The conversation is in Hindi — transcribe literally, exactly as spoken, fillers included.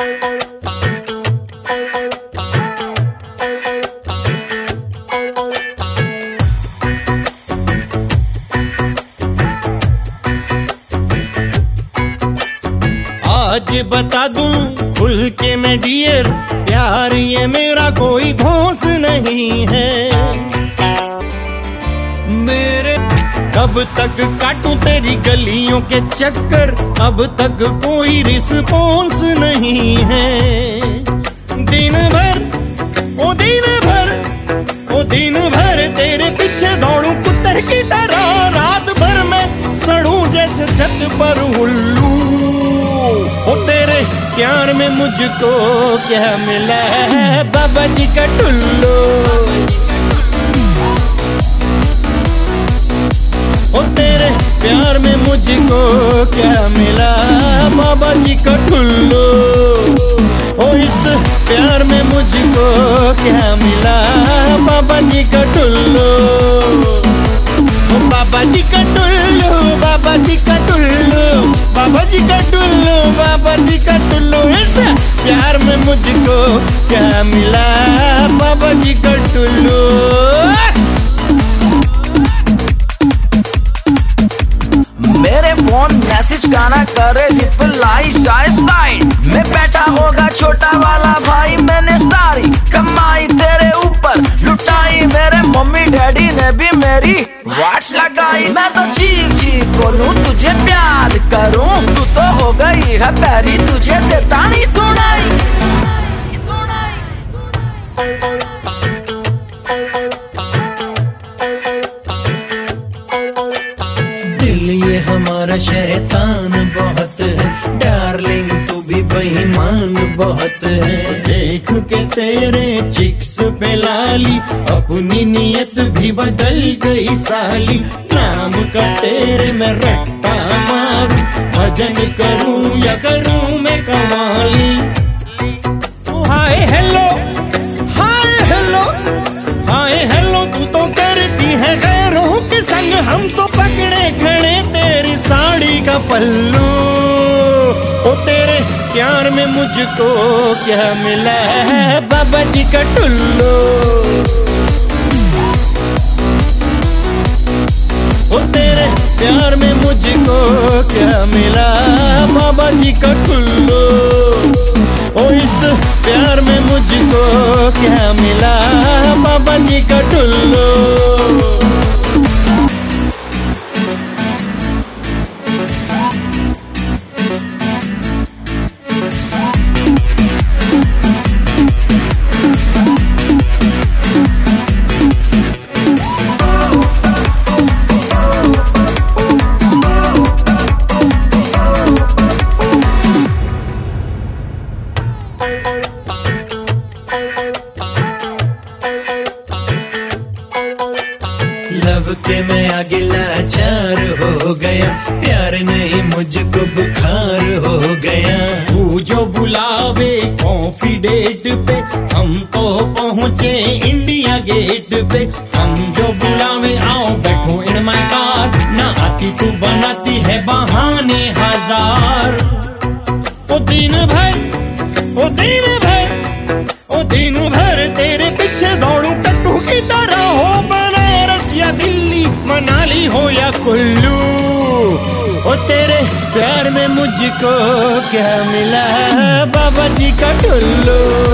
आज बता दूं खुल के मैं डियर, प्यार ये मेरा कोई धोस नहीं है। मेरे कब तक काटूं तेरी गलियों के चक्कर, अब तक कोई रिस्पॉन्स नहीं है। दिन भर ओ दिन भर ओ दिन भर तेरे पीछे दौड़ूं कुत्ते की तरह, रात भर मैं सड़ूं जैसे छत पर उल्लू। ओ तेरे प्यार में मुझको क्या मिला है, बाबा जी का टुल्लू। ओ तेरे प्यार में मुझको क्या मिला, बाबा जी का टुल्लू। ओ इस प्यार में मुझको क्या मिला, बाबा जी का टुल्लू। ओ बाबा जी का टुल्लू, बाबा जी का टुल्लू, बाबा जी का टुल्लू, बाबा जी का टुल्लू। इस प्यार में मुझको क्या मिला, बाबा जी का टुल्लू। मेरे फोन मैसेज गाना करे रिप्लाई शाय साइड में बैठा होगा छोटा वाला भाई। मैंने सारी कमाई तेरे ऊपर लुटाई, मेरे मम्मी डैडी ने भी मेरी वाट लगाई। मैं तो चीख चीख बोलूं तुझे प्यार करूं, तू तो हो गई है पैरी, तुझे देता नहीं सुनाई। दिल ये हमारा शैतान बहुत है, डार्लिंग तू भी बेईमान बहुत है। देख के तेरे चिक्स पे लाली, अपनी नियत भी बदल गई साली। नाम का तेरे मैं रट्टा मारूं, भजन करूं या करूं मैं कवाली। Hi hello hi hello hi hello, तू तो करती है गैरों के संग, हम तो पकड़े खड़े तेरी साड़ी का पल्लू। ओ तेरे प्यार में मुझको क्या मिला है, बाबा जी का टुल्लू। ओ तेरे प्यार में मुझको क्या मिला, बाबा जी का टुल्लू। ओ इस प्यार में मुझको क्या मिला, बाबा जी का टुल्लू। लव के मैं आगे लाचार हो गया, प्यार नहीं मुझको बुखार हो गया। तू जो बुलावे कॉफी डेट पे, हम तो पहुँचे इंडिया गेट पे। हम जो बुलावे आओ बैठो इन माय कार, ना आती तू बनाती है बहाने हजार। ओ दिन भर ओ दिन भर ओ दिन भर तेरे पीछे दौड़ूं टट्टू की तरह, हो बनारस या दिल्ली मनाली हो या कुल्लू। ओ तेरे प्यार में मुझको क्या मिला, बाबा जी का टुल्लू।